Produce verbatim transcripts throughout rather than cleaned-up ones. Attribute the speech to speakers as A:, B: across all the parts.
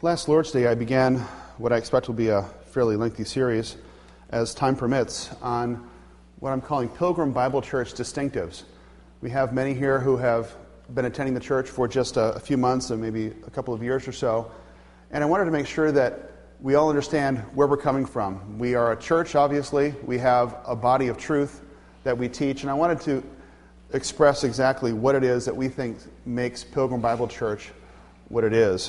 A: Last Lord's Day, I began what I expect will be a fairly lengthy series, as time permits, on what I'm calling Pilgrim Bible Church distinctives. We have many here who have been attending the church for just a, a few months and maybe a couple of years or so, and I wanted to make sure that we all understand where we're coming from. We are a church, obviously. We have a body of truth that we teach, and I wanted to express exactly what it is that we think makes Pilgrim Bible Church what it is.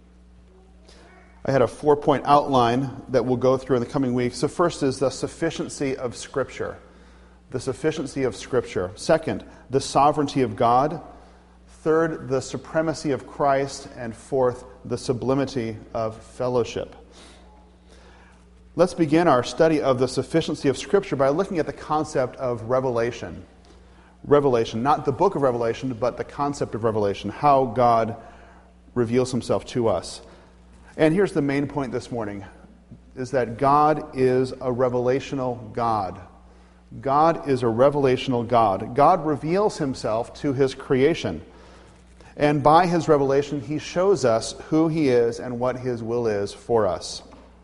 A: I had a four-point outline that we'll go through in the coming weeks. So first is the sufficiency of Scripture. The sufficiency of Scripture. Second, the sovereignty of God. Third, the supremacy of Christ. And fourth, the sublimity of fellowship. Let's begin our study of the sufficiency of Scripture by looking at the concept of revelation. Revelation, not the book of Revelation, but the concept of revelation, how God reveals himself to us. And here's the main point this morning, is that God is a revelational God. God is a revelational God. God reveals himself to his creation. And by his revelation, he shows us who he is and what his will is for us.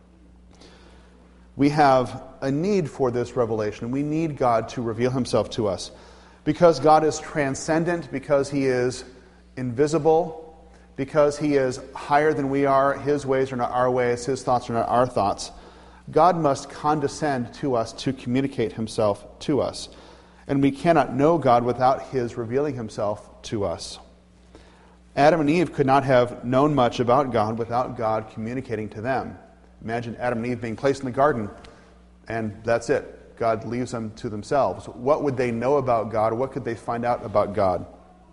A: We have a need for this revelation. We need God to reveal himself to us. Because God is transcendent, because he is invisible, because he is higher than we are, his ways are not our ways, his thoughts are not our thoughts, God must condescend to us to communicate himself to us. And we cannot know God without his revealing himself to us. Adam and Eve could not have known much about God without God communicating to them. Imagine Adam and Eve being placed in the garden, and that's it. God leaves them to themselves. What would they know about God? What could they find out about God?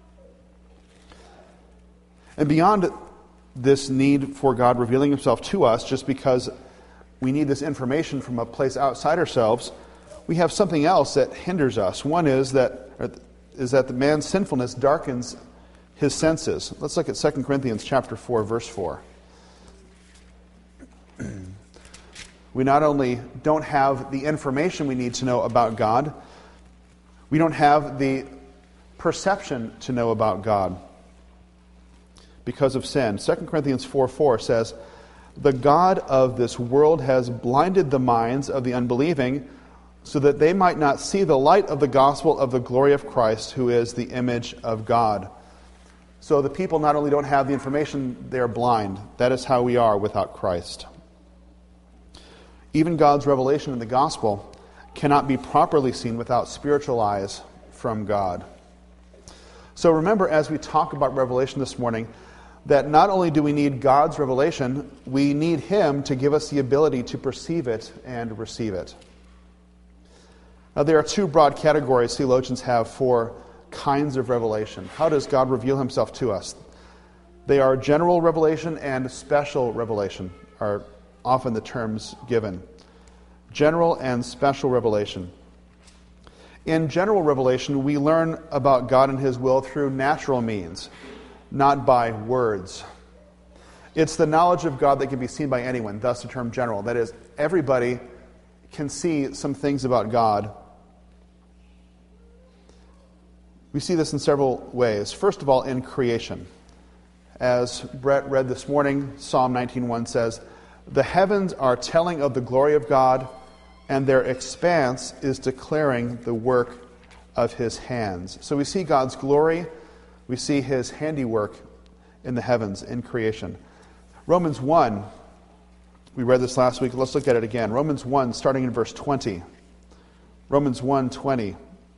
A: And beyond this need for God revealing himself to us, just because we need this information from a place outside ourselves, we have something else that hinders us. One is that is that the man's sinfulness darkens his senses. Let's look at Second Corinthians chapter four, verse four. We not only don't have the information we need to know about God, we don't have the perception to know about God because of sin. Second Corinthians four four says, "The God of this world has blinded the minds of the unbelieving, so that they might not see the light of the gospel of the glory of Christ, who is the image of God." So the people not only don't have the information, they're blind. That is how we are without Christ. Even God's revelation in the gospel cannot be properly seen without spiritual eyes from God. So remember, as we talk about revelation this morning, that not only do we need God's revelation, we need him to give us the ability to perceive it and receive it. Now, there are two broad categories theologians have for kinds of revelation. How does God reveal himself to us? They are general revelation and special revelation, are often the terms given. General and special revelation. In general revelation, we learn about God and his will through natural means, not by words. It's the knowledge of God that can be seen by anyone, thus the term general. That is, everybody can see some things about God. We see this in several ways. First of all, in creation. As Brett read this morning, Psalm nineteen one says, "The heavens are telling of the glory of God, and their expanse is declaring the work of his hands." So we see God's glory, we see his handiwork in the heavens, in creation. Romans one, we read this last week, let's look at it again. Romans one, starting in verse twenty. Romans one twenty.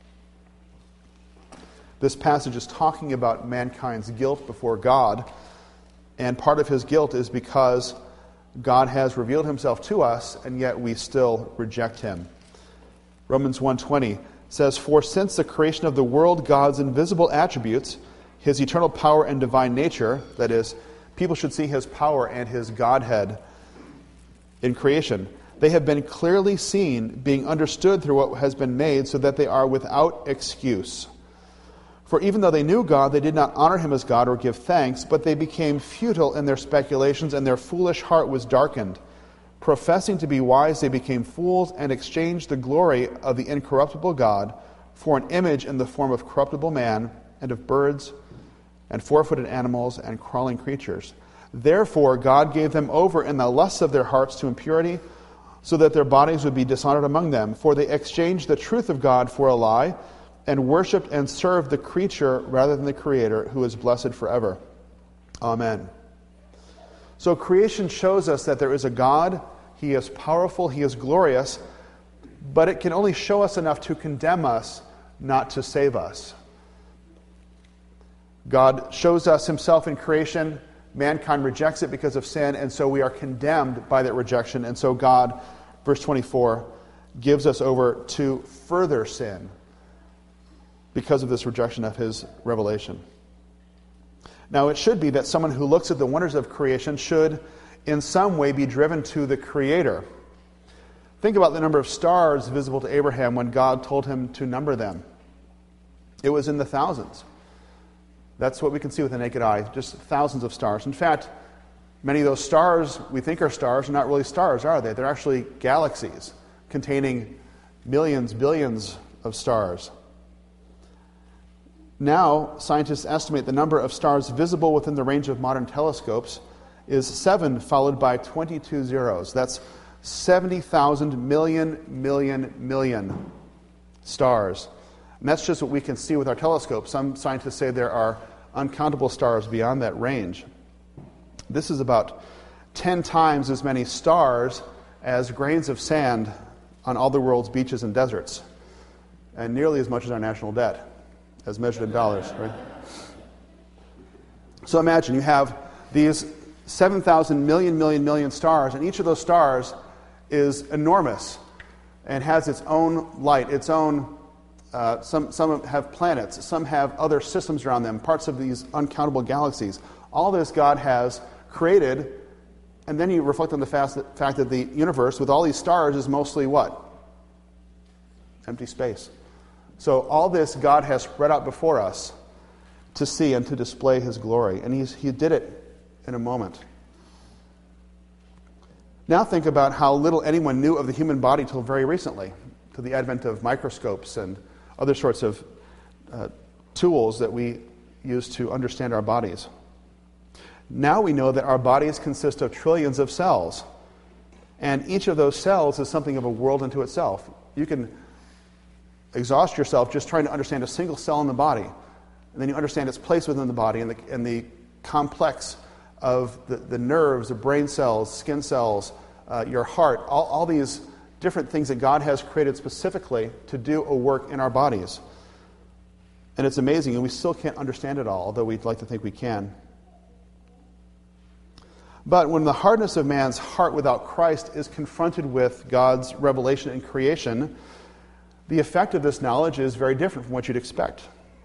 A: This passage is talking about mankind's guilt before God, and part of his guilt is because God has revealed himself to us, and yet we still reject him. Romans one twenty says, "For since the creation of the world, God's invisible attributes, his eternal power and divine nature," that is, people should see his power and his Godhead in creation, "they have been clearly seen, being understood through what has been made, so that they are without excuse. For even though they knew God, they did not honor him as God or give thanks, but they became futile in their speculations, and their foolish heart was darkened. Professing to be wise, they became fools and exchanged the glory of the incorruptible God for an image in the form of corruptible man and of birds and four-footed animals and crawling creatures. Therefore, God gave them over in the lusts of their hearts to impurity, so that their bodies would be dishonored among them. For they exchanged the truth of God for a lie, and worshipped and served the creature rather than the Creator, who is blessed forever. Amen. So creation shows us that there is a God. He is powerful, He is glorious, but it can only show us enough to condemn us, not to save us. God shows us Himself in creation. Mankind rejects it because of sin, and so we are condemned by that rejection. And so God, verse twenty-four, gives us over to further sin because of this rejection of His revelation. Now, it should be that someone who looks at the wonders of creation should in some way be driven to the Creator. Think about the number of stars visible to Abraham when God told him to number them. It was in the thousands. That's what we can see with the naked eye, just thousands of stars. In fact, many of those stars we think are stars are not really stars, are they? They're actually galaxies containing millions, billions of stars. Now, scientists estimate the number of stars visible within the range of modern telescopes is seven, followed by twenty-two zeros. That's seventy thousand million, million, million stars. And that's just what we can see with our telescope. Some scientists say there are uncountable stars beyond that range. This is about ten times as many stars as grains of sand on all the world's beaches and deserts, and nearly as much as our national debt, as measured in dollars, right? So imagine you have these seven thousand million, million, million stars, and each of those stars is enormous and has its own light, its own, uh, some, some have planets, some have other systems around them, parts of these uncountable galaxies. All this God has created, and then you reflect on the fact that, fact that the universe with all these stars is mostly what? Empty space. So all this God has spread out before us to see and to display His glory. And he's, He did it in a moment. Now think about how little anyone knew of the human body till very recently, to the advent of microscopes and other sorts of uh, tools that we use to understand our bodies. Now we know that our bodies consist of trillions of cells, and each of those cells is something of a world unto itself. You can exhaust yourself just trying to understand a single cell in the body, and then you understand its place within the body and the, and the complex of the, the nerves, the brain cells, skin cells, uh, your heart, all, all these different things that God has created specifically to do a work in our bodies. And it's amazing, and we still can't understand it all, although we'd like to think we can. But when the hardness of man's heart without Christ is confronted with God's revelation in creation, the effect of this knowledge is very different from what you'd expect.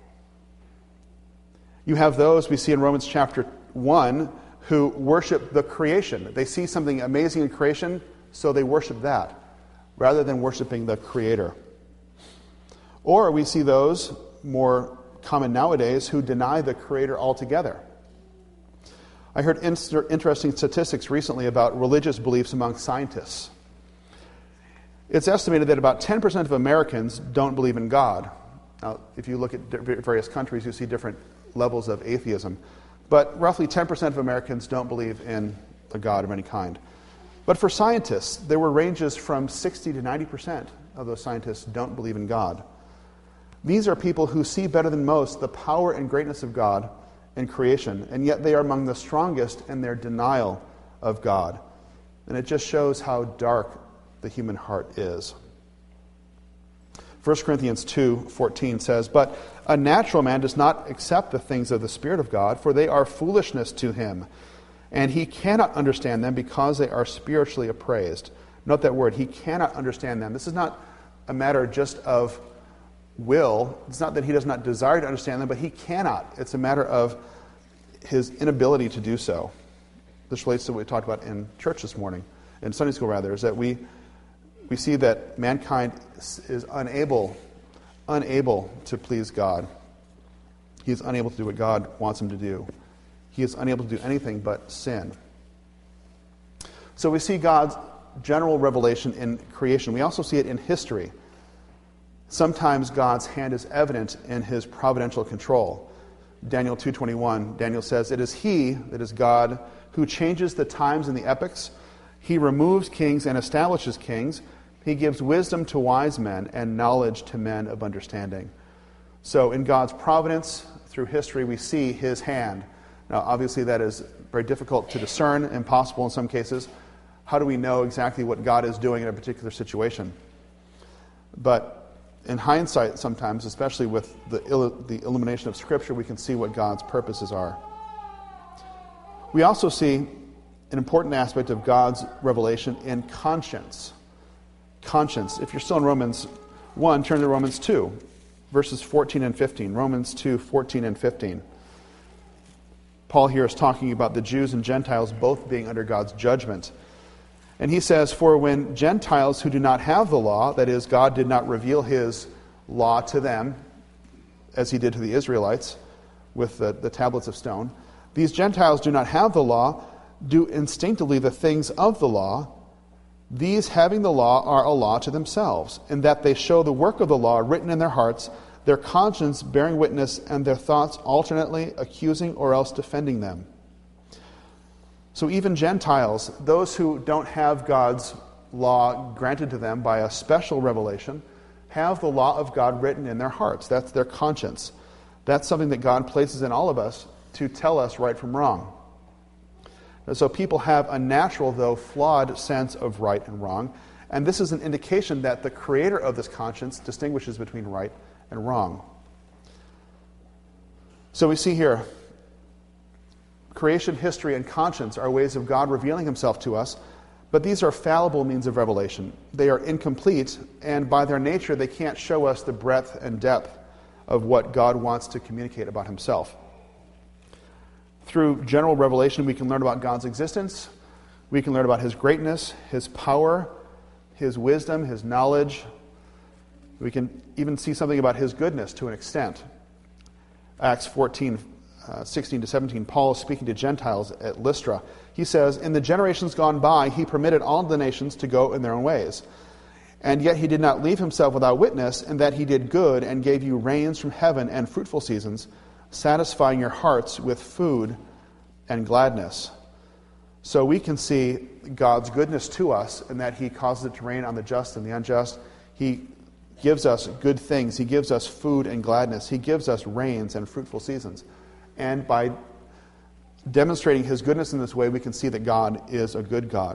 A: You have those we see in Romans chapter one who worship the creation. They see something amazing in creation, so they worship that, rather than worshiping the Creator. Or we see those, more common nowadays, who deny the Creator altogether. I heard inter- interesting statistics recently about religious beliefs among scientists. It's estimated that about ten percent of Americans don't believe in God. Now, if you look at various countries, you see different levels of atheism. But roughly ten percent of Americans don't believe in a God of any kind. But for scientists, there were ranges from sixty to ninety percent of those scientists don't believe in God. These are people who see better than most the power and greatness of God in creation, and yet they are among the strongest in their denial of God. And it just shows how dark the human heart is. First Corinthians two fourteen says, "But a natural man does not accept the things of the Spirit of God, for they are foolishness to him, and he cannot understand them because they are spiritually appraised." Note that word, he cannot understand them. This is not a matter just of will. It's not that he does not desire to understand them, but he cannot. It's a matter of his inability to do so. This relates to what we talked about in church this morning, in Sunday school rather, is that we we see that mankind is unable, unable to please God. He is unable to do what God wants him to do. He is unable to do anything but sin. So we see God's general revelation in creation. We also see it in history. Sometimes God's hand is evident in His providential control. Daniel two twenty-one, Daniel says, "It is he, that is God, who changes the times and the epochs. He removes kings and establishes kings. He gives wisdom to wise men and knowledge to men of understanding." So in God's providence, through history, we see his hand. Now, obviously, that is very difficult to discern, impossible in some cases. How do we know exactly what God is doing in a particular situation? But in hindsight, sometimes, especially with the, il- the illumination of Scripture, we can see what God's purposes are. We also see an important aspect of God's revelation in conscience. Conscience. If you're still in Romans one, turn to Romans two, verses fourteen and fifteen. Romans two, fourteen and fifteen. Paul here is talking about the Jews and Gentiles both being under God's judgment. And he says, "For when Gentiles who do not have the law," that is, God did not reveal his law to them, as he did to the Israelites with the, the tablets of stone, "these Gentiles do not have the law, do instinctively the things of the law. These, having the law, are a law to themselves, in that they show the work of the law written in their hearts, their conscience bearing witness, and their thoughts alternately accusing or else defending them." So even Gentiles, those who don't have God's law granted to them by a special revelation, have the law of God written in their hearts. That's their conscience. That's something that God places in all of us to tell us right from wrong. And so people have a natural, though flawed, sense of right and wrong. And this is an indication that the creator of this conscience distinguishes between right and wrong. So we see here, creation, history, and conscience are ways of God revealing himself to us, but these are fallible means of revelation. They are incomplete, and by their nature, they can't show us the breadth and depth of what God wants to communicate about himself. Through general revelation, we can learn about God's existence. We can learn about his greatness, his power, his wisdom, his knowledge. We can even see something about his goodness to an extent. Acts fourteen, uh, sixteen to seventeen, Paul is speaking to Gentiles at Lystra. He says, "In the generations gone by, he permitted all the nations to go in their own ways. And yet he did not leave himself without witness, in that he did good and gave you rains from heaven and fruitful seasons, satisfying your hearts with food and gladness." So we can see God's goodness to us in that he causes it to rain on the just and the unjust. He gives us good things. He gives us food and gladness. He gives us rains and fruitful seasons. And by demonstrating his goodness in this way, we can see that God is a good God.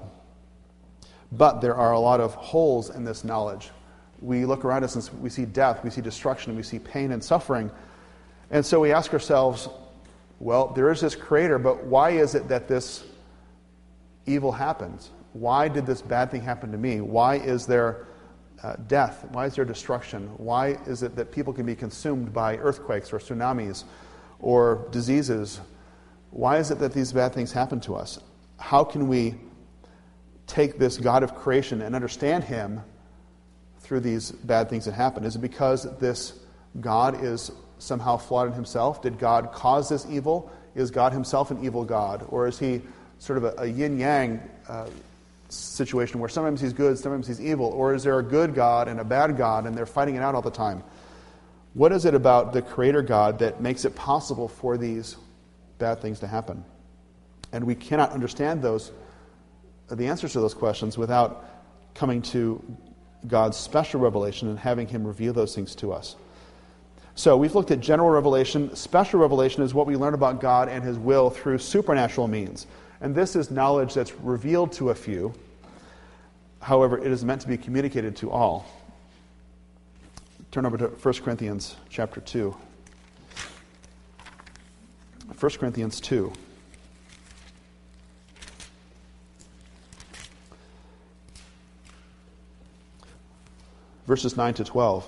A: But there are a lot of holes in this knowledge. We look around us and we see death, we see destruction, we see pain and suffering. And so we ask ourselves, well, there is this creator, but why is it that this evil happens? Why did this bad thing happen to me? Why is there uh, death? Why is there destruction? Why is it that people can be consumed by earthquakes or tsunamis or diseases? Why is it that these bad things happen to us? How can we take this God of creation and understand him through these bad things that happen? Is it because this God is somehow flawed in himself? Did God cause this evil? Is God himself an evil God? Or is he sort of a, a yin-yang uh, situation where sometimes he's good, sometimes he's evil? Or is there a good God and a bad God and they're fighting it out all the time? What is it about the Creator God that makes it possible for these bad things to happen? And we cannot understand those, the answers to those questions without coming to God's special revelation and having him reveal those things to us. So we've looked at general revelation. Special revelation is what we learn about God and his will through supernatural means. And this is knowledge that's revealed to a few. However, it is meant to be communicated to all. Turn over to First Corinthians chapter two. First Corinthians two. Verses nine to twelve.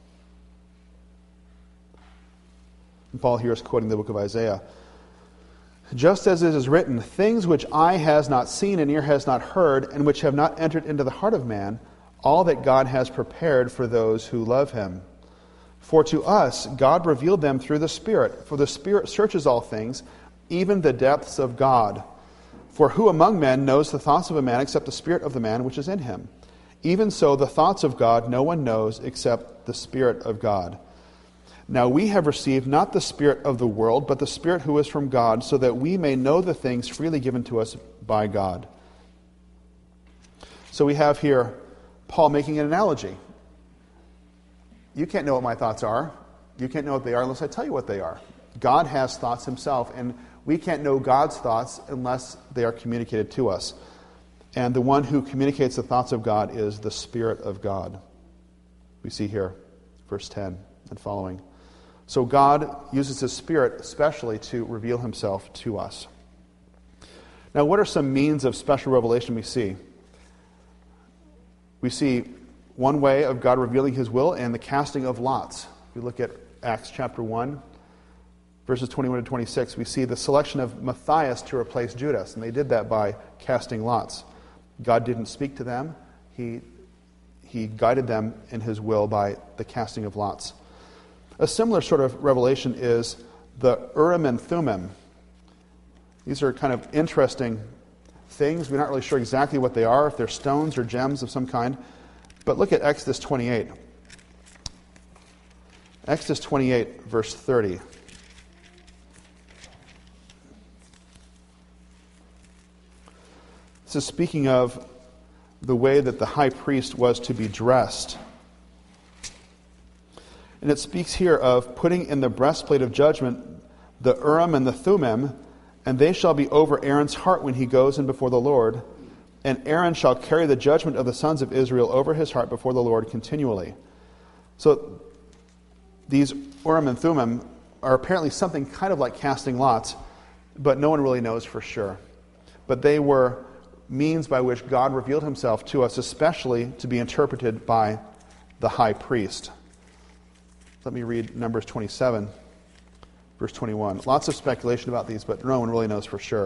A: And Paul here is quoting the book of Isaiah. "Just as it is written, things which eye has not seen and ear has not heard, and which have not entered into the heart of man, all that God has prepared for those who love him. For to us God revealed them through the Spirit, for the Spirit searches all things, even the depths of God. For who among men knows the thoughts of a man except the spirit of the man which is in him? Even so, the thoughts of God no one knows except the Spirit of God. Now we have received not the spirit of the world, but the Spirit who is from God, so that we may know the things freely given to us by God. So we have here Paul making an analogy. You can't know what my thoughts are. You can't know what they are unless I tell you what they are. God has thoughts himself, and we can't know God's thoughts unless they are communicated to us. And the one who communicates the thoughts of God is the Spirit of God. We see here, verse ten and following. So God uses his Spirit especially to reveal himself to us. Now, what are some means of special revelation we see? We see one way of God revealing his will in the casting of lots. We look at Acts chapter one, verses twenty-one to twenty-six. We see the selection of Matthias to replace Judas, and they did that by casting lots. God didn't speak to them. He, he guided them in his will by the casting of lots. A similar sort of revelation is the Urim and Thummim. These are kind of interesting things. We're not really sure exactly what they are, if they're stones or gems of some kind. But look at Exodus twenty-eight. Exodus twenty-eight, verse thirty. This is speaking of the way that the high priest was to be dressed. And it speaks here of putting in the breastplate of judgment the Urim and the Thummim, and they shall be over Aaron's heart when he goes in before the Lord. And Aaron shall carry the judgment of the sons of Israel over his heart before the Lord continually. So these Urim and Thummim are apparently something kind of like casting lots, but no one really knows for sure. But they were means by which God revealed himself to us, especially to be interpreted by the high priest. Let me read Numbers twenty-seven, verse twenty-one. Lots of speculation about these, but no one really knows for sure.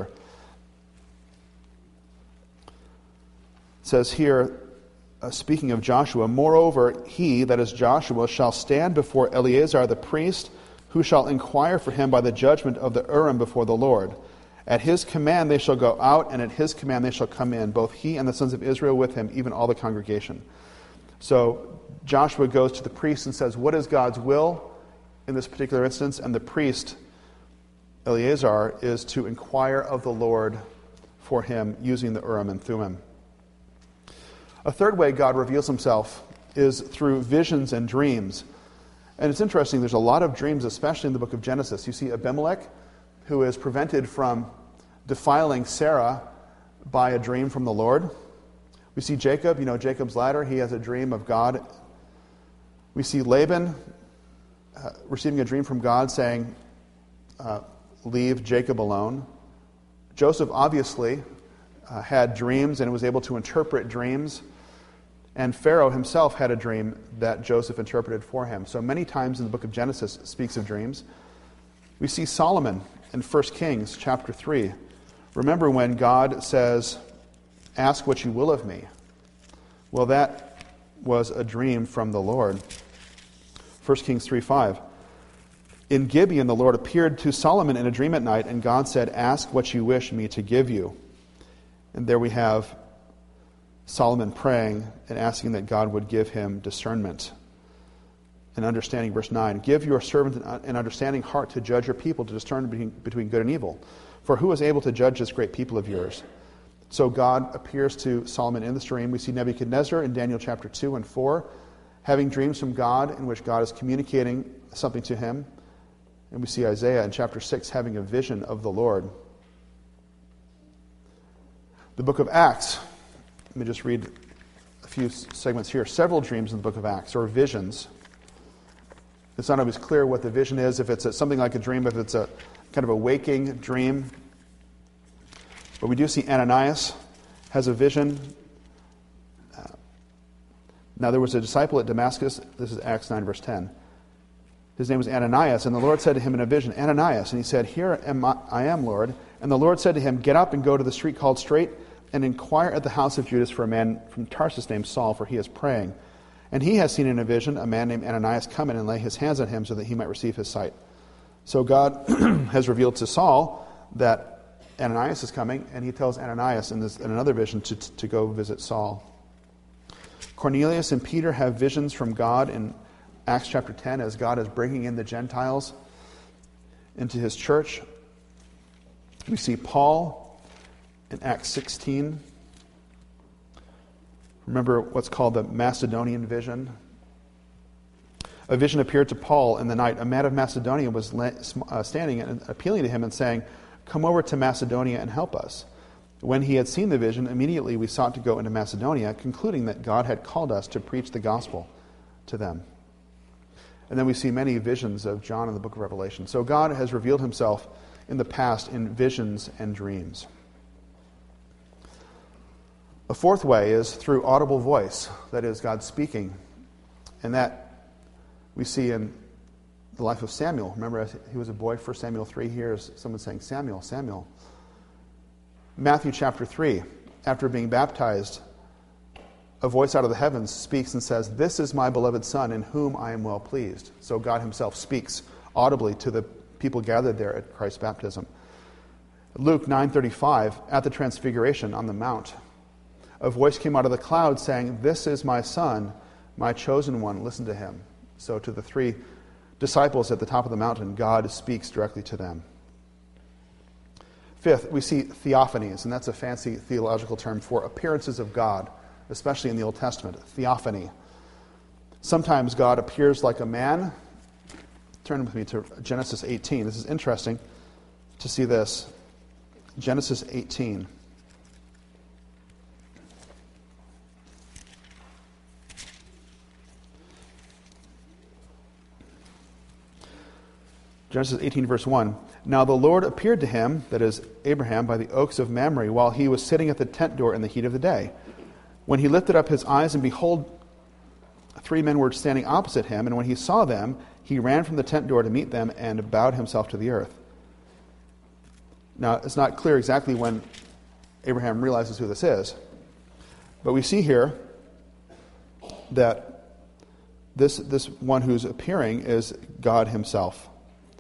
A: It says here, uh, speaking of Joshua, moreover, he, that is Joshua, shall stand before Eleazar the priest, who shall inquire for him by the judgment of the Urim before the Lord. At his command they shall go out, and at his command they shall come in, both he and the sons of Israel with him, even all the congregation. So Joshua goes to the priest and says, what is God's will in this particular instance? And the priest, Eleazar, is to inquire of the Lord for him using the Urim and Thummim. A third way God reveals himself is through visions and dreams. And it's interesting, there's a lot of dreams, especially in the book of Genesis. You see Abimelech, who is prevented from defiling Sarah by a dream from the Lord. We see Jacob, you know, Jacob's ladder, he has a dream of God. We see Laban uh, receiving a dream from God saying, uh, leave Jacob alone. Joseph obviously uh, had dreams and was able to interpret dreams. And Pharaoh himself had a dream that Joseph interpreted for him. So many times in the book of Genesis it speaks of dreams. We see Solomon in First Kings chapter three. Remember when God says, ask what you will of me. Well, that was a dream from the Lord. First Kings three five. In Gibeon the Lord appeared to Solomon in a dream at night, and God said, ask what you wish me to give you. And there we have Solomon praying and asking that God would give him discernment and understanding. Verse nine, give your servant an understanding heart to judge your people, to discern between, between good and evil. For who is able to judge this great people of yours? So God appears to Solomon in this dream. We see Nebuchadnezzar in Daniel chapter two and four, having dreams from God in which God is communicating something to him. And we see Isaiah in chapter six having a vision of the Lord. The book of Acts, let me just read a few segments here. Several dreams in the book of Acts, or visions. It's not always clear what the vision is, if it's a, something like a dream, if it's a kind of a waking dream. But we do see Ananias has a vision. Uh, now there was a disciple at Damascus. This is Acts nine, verse ten. His name was Ananias, and the Lord said to him in a vision, Ananias. And he said, here am I, I am, Lord. And the Lord said to him, get up and go to the street called Straight, and inquire at the house of Judas for a man from Tarsus named Saul, for he is praying. And he has seen in a vision a man named Ananias come in and lay his hands on him so that he might receive his sight. So God has revealed to Saul that Ananias is coming, and he tells Ananias in, this, in another vision to, to go visit Saul. Cornelius and Peter have visions from God in Acts chapter ten, as God is bringing in the Gentiles into his church. We see Paul in Acts sixteen. Remember what's called the Macedonian vision? A vision appeared to Paul in the night. A man of Macedonia was standing and appealing to him and saying, "Come over to Macedonia and help us." When he had seen the vision, immediately we sought to go into Macedonia, concluding that God had called us to preach the gospel to them. And then we see many visions of John in the book of Revelation. So God has revealed himself in the past in visions and dreams. A fourth way is through audible voice, that is, God speaking. And that we see in the life of Samuel. Remember, as he was a boy, First Samuel three, hears someone saying, "Samuel, Samuel." Matthew chapter three, after being baptized, a voice out of the heavens speaks and says, "This is my beloved Son, in whom I am well pleased." So God himself speaks audibly to the people gathered there at Christ's baptism. Luke nine thirty-five, at the transfiguration on the mount, a voice came out of the cloud saying, "This is my Son, my chosen one, listen to him." So to the three disciples at the top of the mountain, God speaks directly to them. Fifth, we see theophanies, and that's a fancy theological term for appearances of God, especially in the Old Testament. Theophany. Sometimes God appears like a man. Turn with me to Genesis eighteen. This is interesting to see this. Genesis eighteen. Genesis eighteen, verse one. Now the Lord appeared to him, that is Abraham, by the oaks of Mamre, while he was sitting at the tent door in the heat of the day. When he lifted up his eyes, and behold, three men were standing opposite him, and when he saw them, he ran from the tent door to meet them and bowed himself to the earth. Now, it's not clear exactly when Abraham realizes who this is, but we see here that this, this one who's appearing is God himself.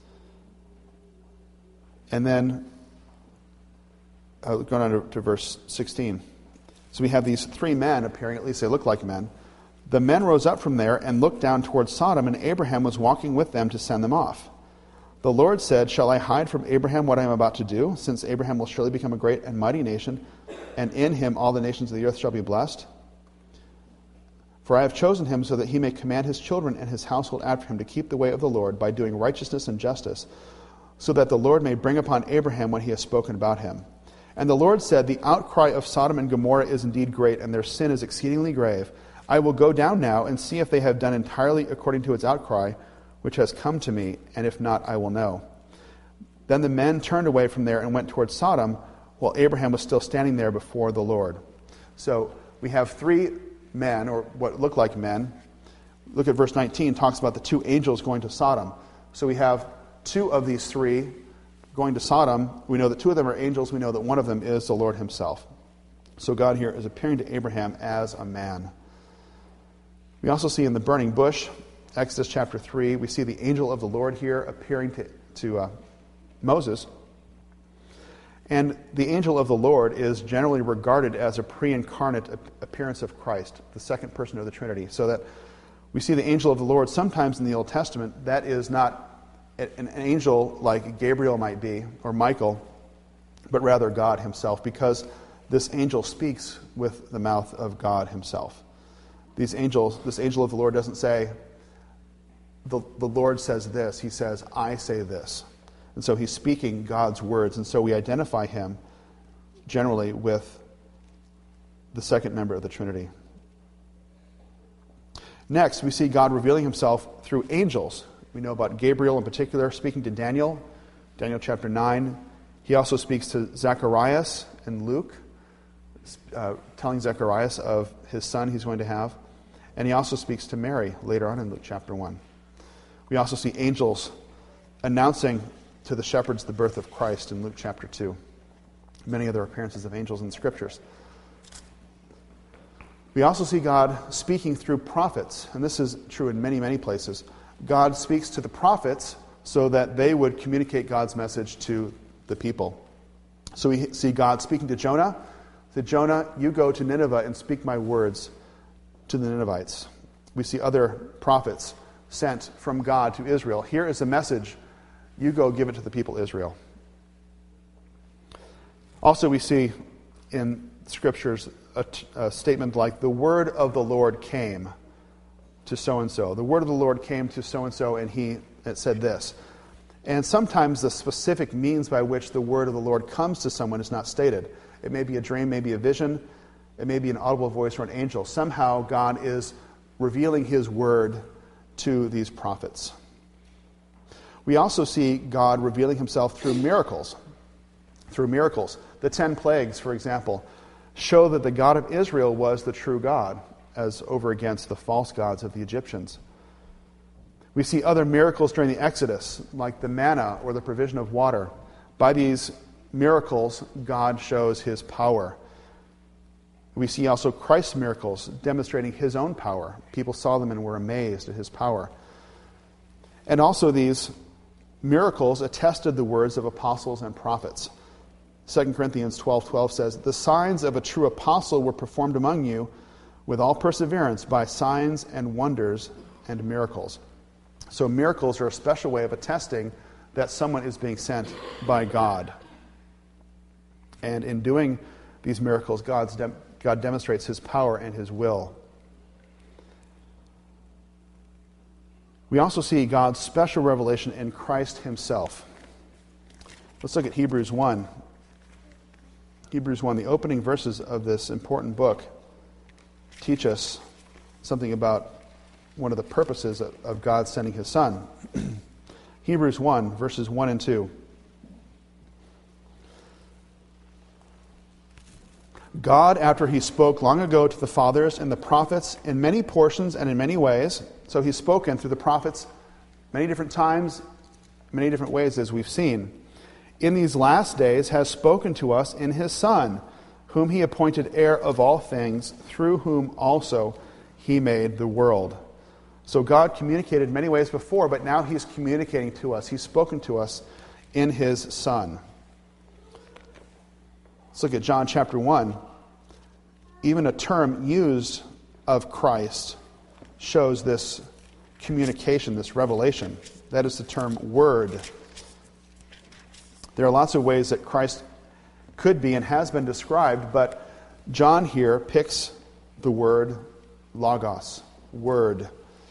A: And then, uh, going on to, to verse sixteen. So we have these three men appearing, at least they look like men. The men rose up from there and looked down towards Sodom, and Abraham was walking with them to send them off. The Lord said, "Shall I hide from Abraham what I am about to do, since Abraham will surely become a great and mighty nation, and in him all the nations of the earth shall be blessed? For I have chosen him so that he may command his children and his household after him to keep the way of the Lord by doing righteousness and justice, so that the Lord may bring upon Abraham what he has spoken about him." And the Lord said, "The outcry of Sodom and Gomorrah is indeed great, and their sin is exceedingly grave. I will go down now and see if they have done entirely according to its outcry, which has come to me, and if not, I will know." Then the men turned away from there and went towards Sodom, while Abraham was still standing there before the Lord. So we have three men, or what look like men. Look at verse nineteen, talks about the two angels going to Sodom. So we have two of these three going to Sodom. We know that two of them are angels. We know that one of them is the Lord himself. So God here is appearing to Abraham as a man. We also see in the burning bush, Exodus chapter three, we see the angel of the Lord here appearing to, to uh, Moses. And the angel of the Lord is generally regarded as a pre-incarnate appearance of Christ, the second person of the Trinity. So that we see the angel of the Lord sometimes in the Old Testament. That is not an angel like Gabriel might be, or Michael, but rather God himself, because this angel speaks with the mouth of God himself. These angels, this angel of the Lord doesn't say, the, the Lord says this. He says, I say this. And so he's speaking God's words, and so we identify him generally with the second member of the Trinity. Next, we see God revealing himself through angels. We know about Gabriel in particular speaking to Daniel, Daniel chapter nine. He also speaks to Zacharias and Luke, uh, telling Zacharias of his son he's going to have. And he also speaks to Mary later on in Luke chapter one. We also see angels announcing to the shepherds the birth of Christ in Luke chapter two. Many other appearances of angels in the Scriptures. We also see God speaking through prophets, and this is true in many, many places. God speaks to the prophets so that they would communicate God's message to the people. So we see God speaking to Jonah. He said, Jonah, you go to Nineveh and speak my words to the Ninevites. We see other prophets sent from God to Israel. Here is the message. You go give it to the people of Israel. Also, we see in Scriptures a, a statement like, the word of the Lord came to so-and-so. The word of the Lord came to so-and-so, and he it said this. And sometimes the specific means by which the word of the Lord comes to someone is not stated. It may be a dream, maybe a vision, it may be an audible voice or an angel. Somehow God is revealing his word to these prophets. We also see God revealing himself through miracles. Through miracles. The ten plagues, for example, show that the God of Israel was the true God, as over against the false gods of the Egyptians. We see other miracles during the Exodus, like the manna or the provision of water. By these miracles, God shows his power. We see also Christ's miracles demonstrating his own power. People saw them and were amazed at his power. And also these miracles attested the words of apostles and prophets. Second Corinthians twelve twelve says, "The signs of a true apostle were performed among you with all perseverance by signs and wonders and miracles." So miracles are a special way of attesting that someone is being sent by God. And in doing these miracles, God's de- God demonstrates his power and his will. We also see God's special revelation in Christ himself. Let's look at Hebrews one. Hebrews one, the opening verses of this important book, teach us something about one of the purposes of God sending his Son. Hebrews one, verses one and two. God, after he spoke long ago to the fathers and the prophets in many portions and in many ways, so he's spoken through the prophets many different times, many different ways as we've seen, in these last days has spoken to us in his Son, whom he appointed heir of all things, through whom also he made the world. So God communicated many ways before, but now he's communicating to us. He's spoken to us in his Son. Let's look at John chapter one. Even a term used of Christ shows this communication, this revelation. That is the term word. There are lots of ways that Christ could be and has been described, but John here picks the word logos, word,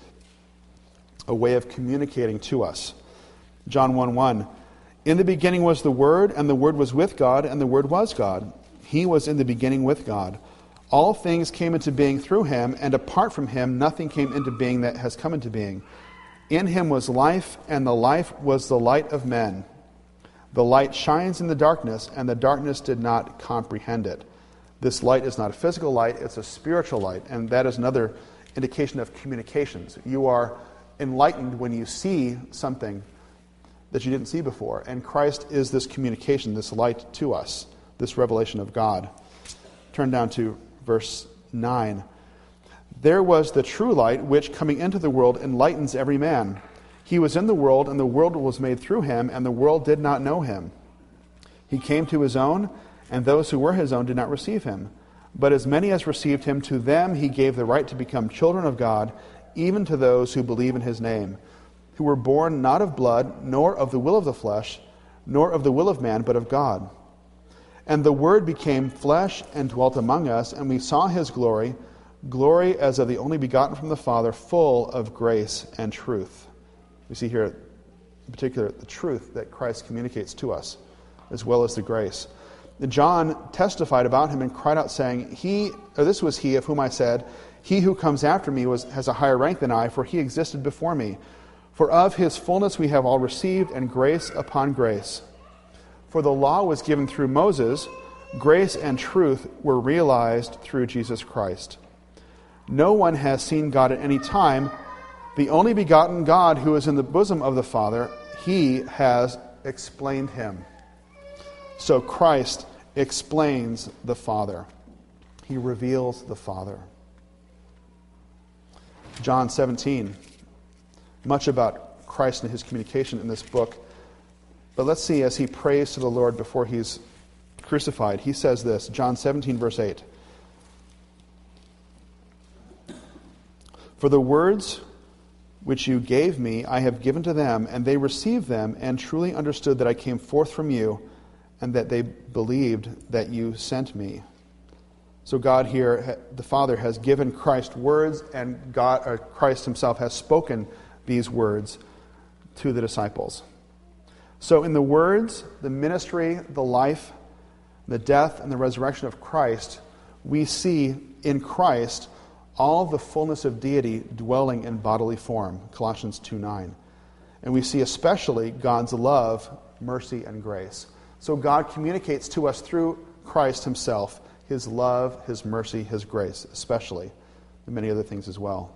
A: a way of communicating to us. John one one, "In the beginning was the Word, and the Word was with God, and the Word was God. He was in the beginning with God. All things came into being through him, and apart from him nothing came into being that has come into being. In him was life, and the life was the light of men. The light shines in the darkness, and the darkness did not comprehend it." This light is not a physical light, it's a spiritual light, and that is another indication of communications. You are enlightened when you see something that you didn't see before, and Christ is this communication, this light to us, this revelation of God. Turn down to verse nine. "There was the true light, which coming into the world enlightens every man. He was in the world, and the world was made through him, and the world did not know him. He came to his own, and those who were his own did not receive him. But as many as received him, to them he gave the right to become children of God, even to those who believe in his name, who were born not of blood, nor of the will of the flesh, nor of the will of man, but of God. And the Word became flesh and dwelt among us, and we saw his glory, glory as of the only begotten from the Father, full of grace and truth." We see here, in particular, the truth that Christ communicates to us, as well as the grace. John testified about him and cried out, saying, "He, or this was he of whom I said, he who comes after me was, has a higher rank than I, for he existed before me. For of his fullness we have all received, and grace upon grace. For the law was given through Moses, grace and truth were realized through Jesus Christ. No one has seen God at any time. The only begotten God who is in the bosom of the Father, he has explained him." So Christ explains the Father. He reveals the Father. John seventeen. Much about Christ and his communication in this book. But let's see, as he prays to the Lord before he's crucified, he says this, John seventeen, verse eight. "For the words which you gave me, I have given to them, and they received them, and truly understood that I came forth from you, and that they believed that you sent me. So God here, the Father, has given Christ words, and God, or Christ himself has spoken these words to the disciples. So in the words, the ministry, the life, the death, and the resurrection of Christ, we see in Christ all the fullness of deity dwelling in bodily form, Colossians two nine. And we see especially God's love, mercy, and grace. So God communicates to us through Christ himself, his love, his mercy, his grace, especially, and many other things as well.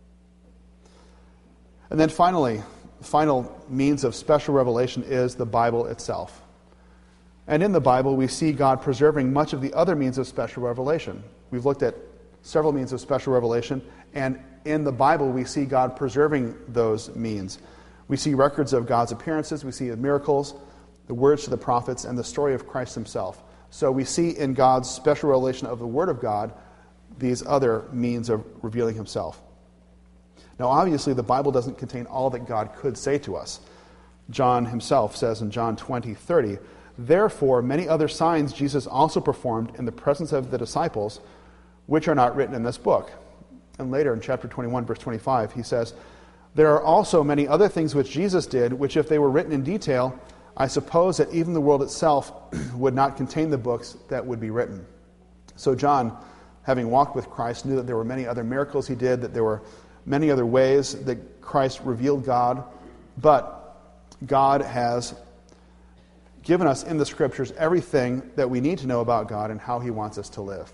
A: And then finally, the final means of special revelation is the Bible itself. And in the Bible, we see God preserving much of the other means of special revelation. We've looked at several means of special revelation, and in the Bible, we see God preserving those means. We see records of God's appearances, we see the miracles, the words to the prophets, and the story of Christ himself. So we see in God's special revelation of the Word of God these other means of revealing himself. Now, obviously, the Bible doesn't contain all that God could say to us. John himself says in John twenty thirty, "Therefore, many other signs Jesus also performed in the presence of the disciples, which are not written in this book." And later in chapter twenty-one, verse twenty-five, he says, "There are also many other things which Jesus did, which if they were written in detail, I suppose that even the world itself would not contain the books that would be written." So John, having walked with Christ, knew that there were many other miracles he did, that there were many other ways that Christ revealed God, but God has given us in the Scriptures everything that we need to know about God and how he wants us to live.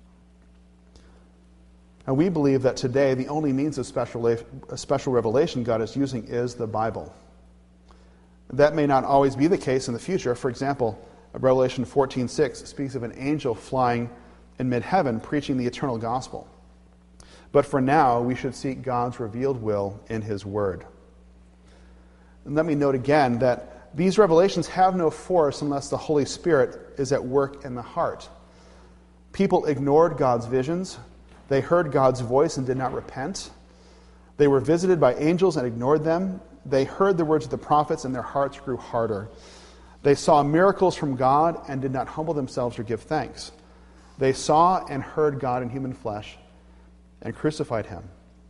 A: And we believe that today the only means of special, special revelation God is using is the Bible. That may not always be the case in the future. For example, Revelation fourteen six speaks of an angel flying in mid-heaven preaching the eternal gospel. But for now, we should seek God's revealed will in his word. And let me note again that these revelations have no force unless the Holy Spirit is at work in the heart. People ignored God's visions. They heard God's voice and did not repent. They were visited by angels and ignored them. They heard the words of the prophets and their hearts grew harder. They saw miracles from God and did not humble themselves or give thanks. They saw and heard God in human flesh and crucified him.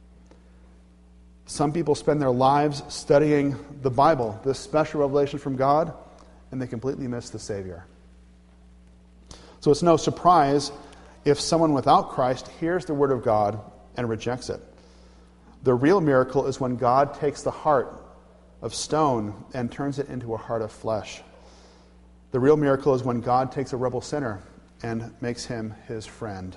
A: Some people spend their lives studying the Bible, this special revelation from God, and they completely miss the Savior. So it's no surprise if someone without Christ hears the Word of God and rejects it. The real miracle is when God takes the heart of stone and turns it into a heart of flesh. The real miracle is when God takes a rebel sinner and makes him his friend.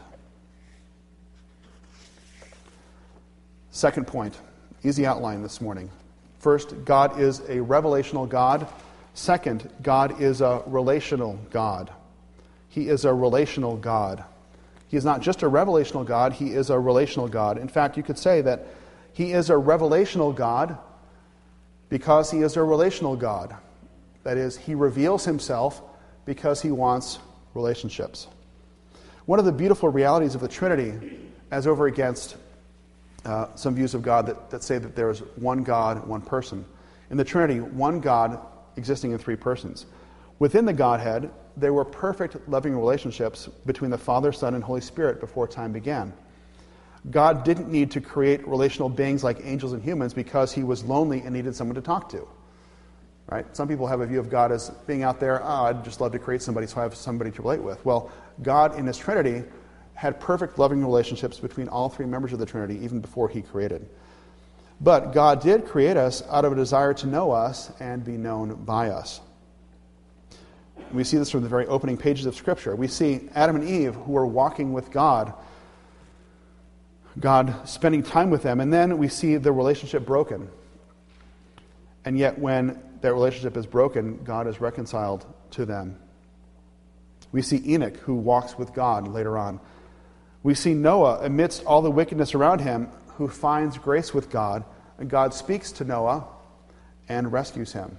A: Second point, easy outline this morning. First, God is a revelational God. Second, God is a relational God. He is a relational God. He is not just a revelational God, he is a relational God. In fact, you could say that he is a revelational God because he is a relational God. That is, he reveals himself because he wants relationships. One of the beautiful realities of the Trinity, as over against uh, some views of God that, that say that there is one God, one person. In the Trinity, one God existing in three persons. Within the Godhead, there were perfect loving relationships between the Father, Son, and Holy Spirit before time began. God didn't need to create relational beings like angels and humans because he was lonely and needed someone to talk to. Right? Some people have a view of God as being out there, oh, I'd just love to create somebody so I have somebody to relate with. Well, God in his Trinity had perfect loving relationships between all three members of the Trinity even before he created. But God did create us out of a desire to know us and be known by us. We see this from the very opening pages of Scripture. We see Adam and Eve who were walking with God, God spending time with them, and then we see the relationship broken. And yet when that relationship is broken, God is reconciled to them. We see Enoch who walks with God later on. We see Noah amidst all the wickedness around him who finds grace with God, and God speaks to Noah and rescues him.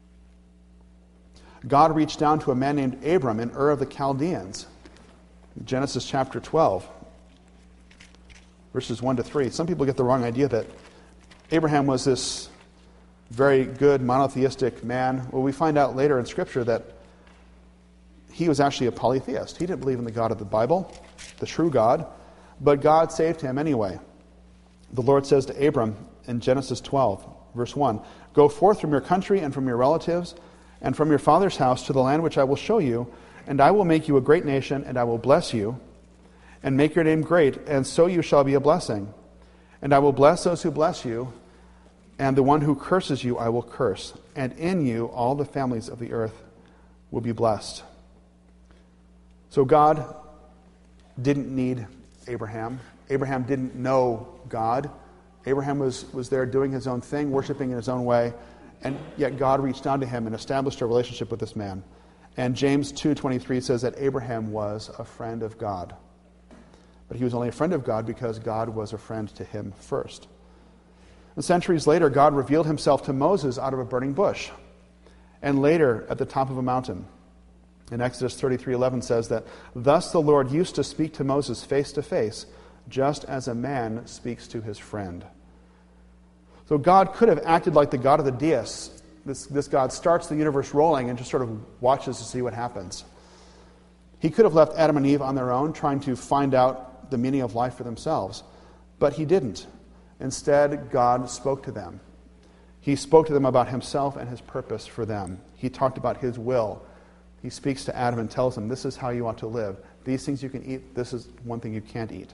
A: God reached down to a man named Abram in Ur of the Chaldeans. Genesis chapter twelve, verses one to three. Some people get the wrong idea that Abraham was this very good monotheistic man. Well, we find out later in Scripture that he was actually a polytheist. He didn't believe in the God of the Bible, the true God, but God saved him anyway. The Lord says to Abram in Genesis twelve, verse one, "Go forth from your country and from your relatives and from your father's house to the land which I will show you, and I will make you a great nation, and I will bless you, and make your name great, and so you shall be a blessing. And I will bless those who bless you, and the one who curses you I will curse, and in you all the families of the earth will be blessed." So God didn't need Abraham. Abraham didn't know God. Abraham was, was there doing his own thing, worshiping in his own way, and yet God reached down to him and established a relationship with this man. And James two twenty-three says that Abraham was a friend of God. But he was only a friend of God because God was a friend to him first. And centuries later, God revealed himself to Moses out of a burning bush, and later at the top of a mountain. In Exodus thirty-three eleven says that, "Thus the Lord used to speak to Moses face to face, just as a man speaks to his friend." So God could have acted like the God of the deists. This, this God starts the universe rolling and just sort of watches to see what happens. He could have left Adam and Eve on their own, trying to find out the meaning of life for themselves. But he didn't. Instead, God spoke to them. He spoke to them about himself and his purpose for them. He talked about his will. He speaks to Adam and tells him, this is how you ought to live. These things you can eat, this is one thing you can't eat.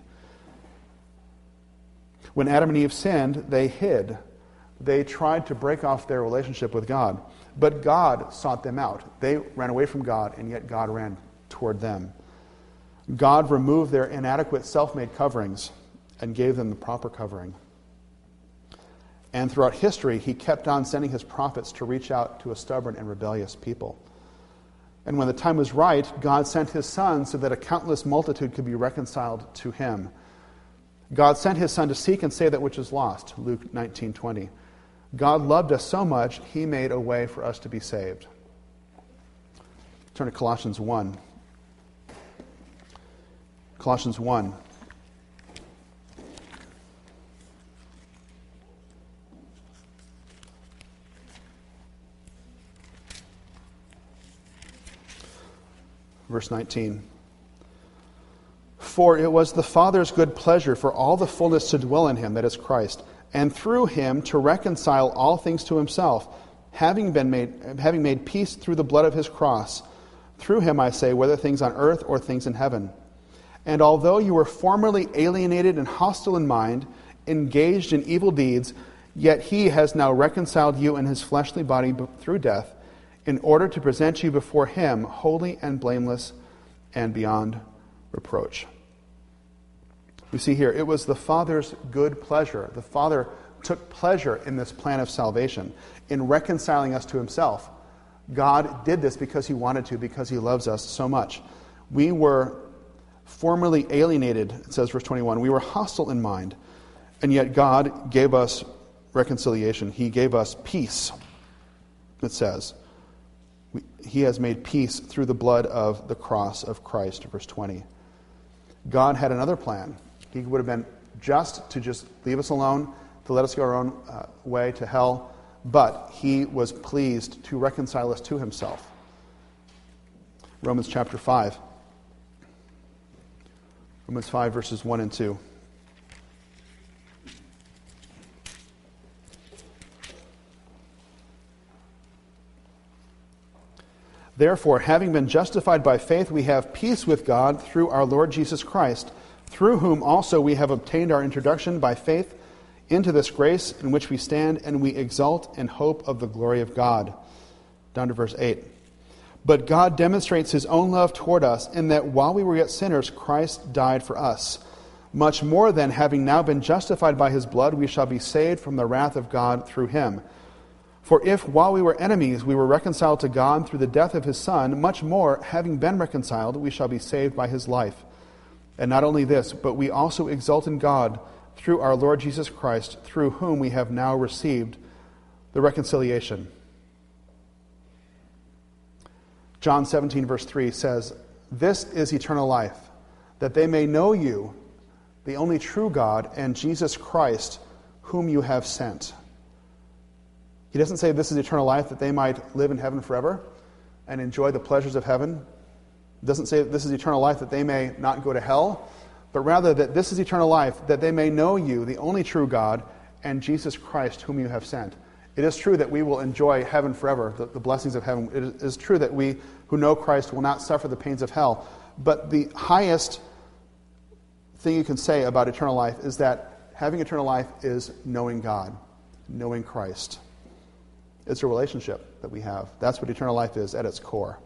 A: When Adam and Eve sinned, they hid. They tried to break off their relationship with God. But God sought them out. They ran away from God, and yet God ran toward them. God removed their inadequate self-made coverings and gave them the proper covering. And throughout history, he kept on sending his prophets to reach out to a stubborn and rebellious people. And when the time was right, God sent his Son so that a countless multitude could be reconciled to him. God sent his Son to seek and save that which is lost, Luke nineteen twenty. God loved us so much, he made a way for us to be saved. Turn to Colossians one. Colossians one. Verse nineteen. "For it was the Father's good pleasure for all the fullness to dwell in him, that is Christ, and through him to reconcile all things to himself, having been made having made peace through the blood of his cross. Through him, I say, whether things on earth or things in heaven. And although you were formerly alienated and hostile in mind, engaged in evil deeds, yet he has now reconciled you in his fleshly body through death, in order to present you before him holy and blameless and beyond reproach." We see here, it was the Father's good pleasure. The Father took pleasure in this plan of salvation, in reconciling us to himself. God did this because he wanted to, because he loves us so much. We were formerly alienated, it says verse twenty-one. We were hostile in mind, and yet God gave us reconciliation. He gave us peace, it says. We, he has made peace through the blood of the cross of Christ, verse twenty. God had another plan. He would have been just to just leave us alone, to let us go our own uh, way to hell, but he was pleased to reconcile us to himself. Romans chapter five. Romans five, verses one and two. "Therefore, having been justified by faith, we have peace with God through our Lord Jesus Christ, through whom also we have obtained our introduction by faith into this grace in which we stand, and we exult in hope of the glory of God." Down to verse eight. "But God demonstrates his own love toward us, in that while we were yet sinners, Christ died for us. Much more then, having now been justified by his blood, we shall be saved from the wrath of God through him. For if, while we were enemies, we were reconciled to God through the death of his Son, much more, having been reconciled, we shall be saved by his life. And not only this, but we also exult in God through our Lord Jesus Christ, through whom we have now received the reconciliation." John seventeen, verse three says, "This is eternal life, that they may know you, the only true God, and Jesus Christ, whom you have sent. He doesn't say this is eternal life, that they might live in heaven forever and enjoy the pleasures of heaven. He doesn't say this is eternal life, that they may not go to hell, but rather that this is eternal life, that they may know you, the only true God, and Jesus Christ, whom you have sent. It is true that we will enjoy heaven forever, the, the blessings of heaven. It is true that we who know Christ will not suffer the pains of hell. But the highest thing you can say about eternal life is that having eternal life is knowing God, knowing Christ. It's a relationship that we have. That's what eternal life is at its core.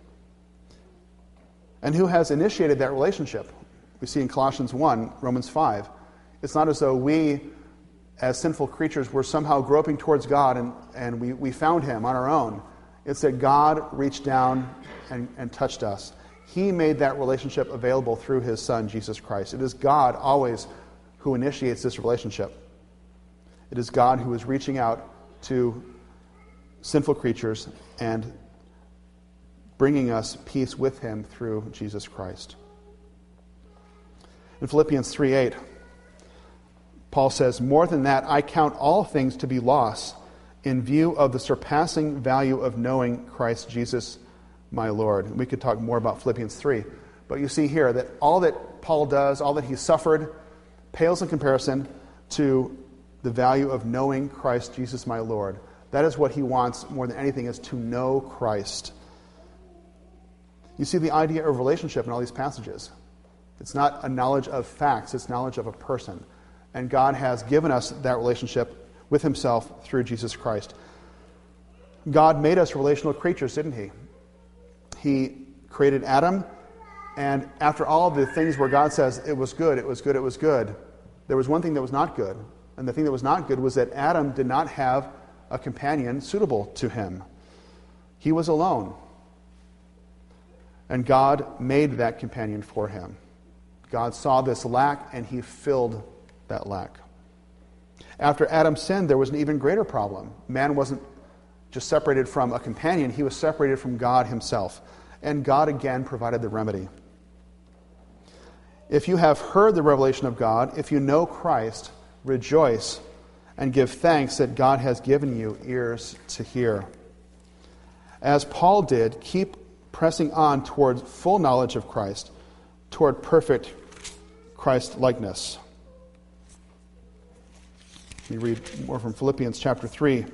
A: And who has initiated that relationship? We see in Colossians one, Romans five. It's not as though we, as sinful creatures, were somehow groping towards God and, and we, we found Him on our own. It's that God reached down and, and touched us. He made that relationship available through His Son, Jesus Christ. It is God always who initiates this relationship. It is God who is reaching out to sinful creatures and bringing us peace with Him through Jesus Christ. In Philippians three eight, Paul says, "More than that, I count all things to be loss in view of the surpassing value of knowing Christ Jesus my Lord." We could talk more about Philippians three, but you see here that all that Paul does, all that he suffered, pales in comparison to the value of knowing Christ Jesus my Lord. That is what he wants more than anything, is to know Christ. You see the idea of relationship in all these passages. It's not a knowledge of facts, it's knowledge of a person. And God has given us that relationship with Himself through Jesus Christ. God made us relational creatures, didn't He? He created Adam, and after all of the things where God says, it was good, it was good, it was good, there was one thing that was not good. And the thing that was not good was that Adam did not have a companion suitable to him. He was alone. And God made that companion for him. God saw this lack, and He filled that lack. After Adam sinned, there was an even greater problem. Man wasn't just separated from a companion, he was separated from God Himself. And God again provided the remedy. If you have heard the revelation of God, if you know Christ, rejoice and give thanks that God has given you ears to hear. As Paul did, keep pressing on toward full knowledge of Christ, toward perfect Christ-likeness. Let me read more from Philippians chapter three,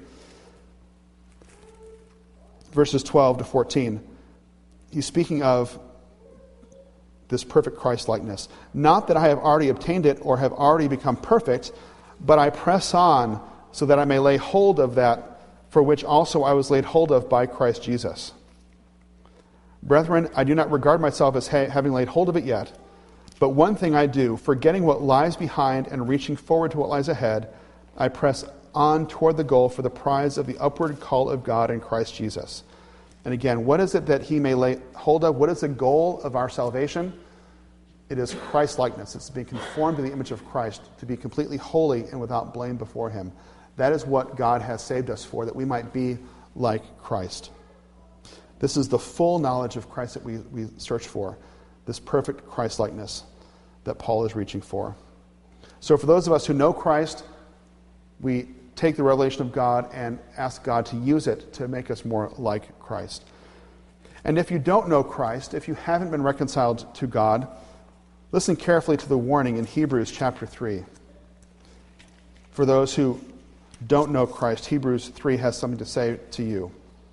A: verses twelve to fourteen. He's speaking of this perfect Christ-likeness. "Not that I have already obtained it or have already become perfect, but I press on so that I may lay hold of that for which also I was laid hold of by Christ Jesus. Brethren, I do not regard myself as ha- having laid hold of it yet, but one thing I do, forgetting what lies behind and reaching forward to what lies ahead, I press on toward the goal for the prize of the upward call of God in Christ Jesus." And again, what is it that He may lay hold of? What is the goal of our salvation? It is Christ-likeness. It's being conformed to the image of Christ, to be completely holy and without blame before Him. That is what God has saved us for, that we might be like Christ. This is the full knowledge of Christ that we, we search for, this perfect Christ-likeness that Paul is reaching for. So for those of us who know Christ, we take the revelation of God and ask God to use it to make us more like Christ. And if you don't know Christ, if you haven't been reconciled to God, listen carefully to the warning in Hebrews chapter three. For those who don't know Christ, Hebrews three has something to say to you.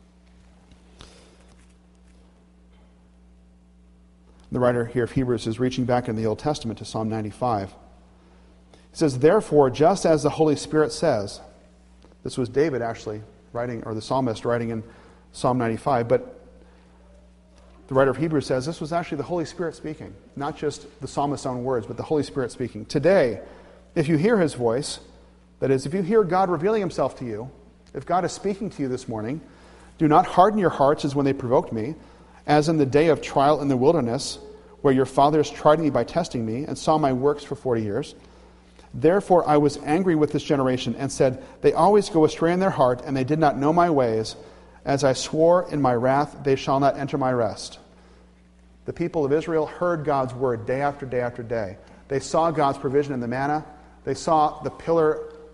A: The writer here of Hebrews is reaching back in the Old Testament to Psalm ninety-five. He says, "Therefore, just as the Holy Spirit says," this was David actually writing, or the psalmist writing in Psalm ninety-five, but the writer of Hebrews says this was actually the Holy Spirit speaking, not just the psalmist's own words, but the Holy Spirit speaking. "Today, if you hear His voice," that is, if you hear God revealing Himself to you, if God is speaking to you this morning, "do not harden your hearts as when they provoked me, as in the day of trial in the wilderness, where your fathers tried me by testing me, and saw my works for forty years. Therefore I was angry with this generation, and said, they always go astray in their heart, and they did not know my ways. As I swore in my wrath, they shall not enter my rest." The people of Israel heard God's word day after day after day. They saw God's provision in the manna. They saw the pillar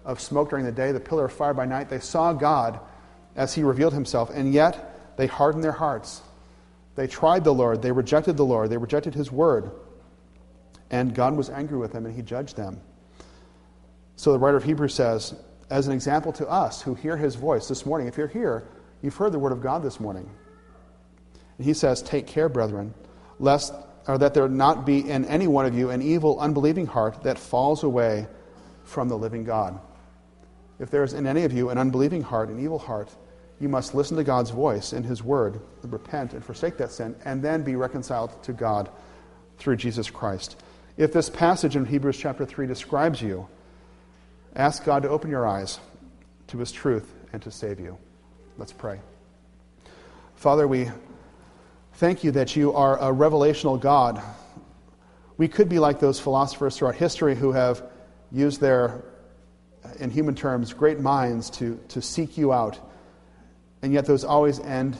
A: of smoke during the day, the pillar of fire by night. They saw God as he revealed himself, and yet they hardened their hearts. They tried the Lord. They rejected the Lord. They rejected his word. And God was angry with them, and he judged them. So the writer of Hebrews says, as an example to us who hear his voice this morning, if you're here, you've heard the word of God this morning. And he says, take care, brethren, lest or that there not be in any one of you an evil, unbelieving heart that falls away from the living God. If there is in any of you an unbelieving heart, an evil heart, you must listen to God's voice in his word, and repent and forsake that sin, and then be reconciled to God through Jesus Christ. If this passage in Hebrews chapter three describes you, ask God to open your eyes to his truth and to save you. Let's pray. Father, we thank you that you are a revelational God. We could be like those philosophers throughout history who have used their, in human terms, great minds to, to seek you out. And yet those always end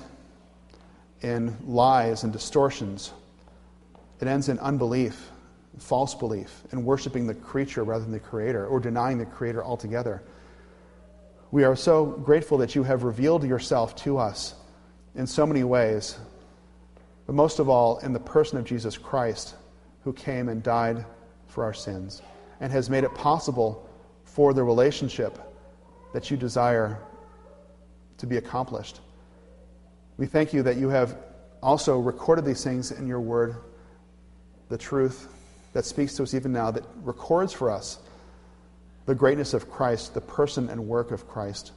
A: in lies and distortions. It ends in unbelief, false belief, and worshiping the creature rather than the Creator, or denying the Creator altogether. We are so grateful that you have revealed yourself to us in so many ways, but most of all in the person of Jesus Christ, who came and died for our sins and has made it possible for the relationship that you desire to be accomplished. We thank you that you have also recorded these things in your word, the truth that speaks to us even now, that records for us the greatness of Christ, the person and work of Christ.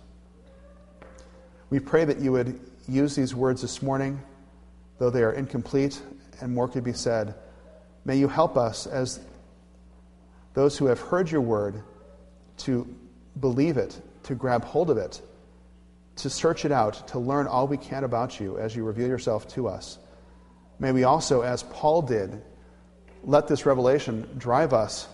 A: We pray that you would use these words this morning, though they are incomplete and more could be said. May you help us as those who have heard your word to believe it, to grab hold of it, to search it out, to learn all we can about you as you reveal yourself to us. May we also, as Paul did, let this revelation drive us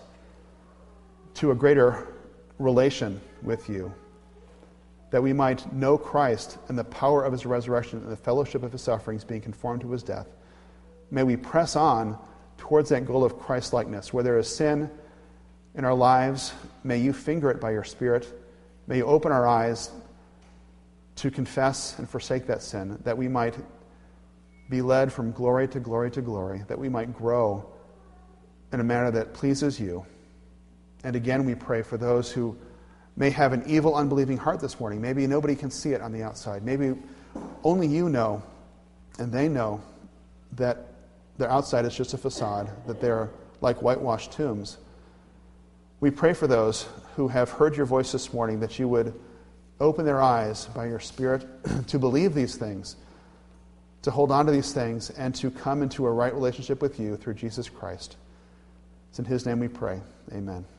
A: to a greater relation with you, that we might know Christ and the power of his resurrection and the fellowship of his sufferings, being conformed to his death. May we press on towards that goal of Christ-likeness. Where there is sin in our lives, may you finger it by your Spirit. May you open our eyes to confess and forsake that sin, that we might be led from glory to glory to glory, that we might grow in a manner that pleases you. And again, we pray for those who may have an evil, unbelieving heart this morning. Maybe nobody can see it on the outside. Maybe only you know, and they know, that their outside is just a facade, that they're like whitewashed tombs. We pray for those who have heard your voice this morning, that you would open their eyes by your Spirit to believe these things, to hold on to these things, and to come into a right relationship with you through Jesus Christ. It's in his name we pray. Amen.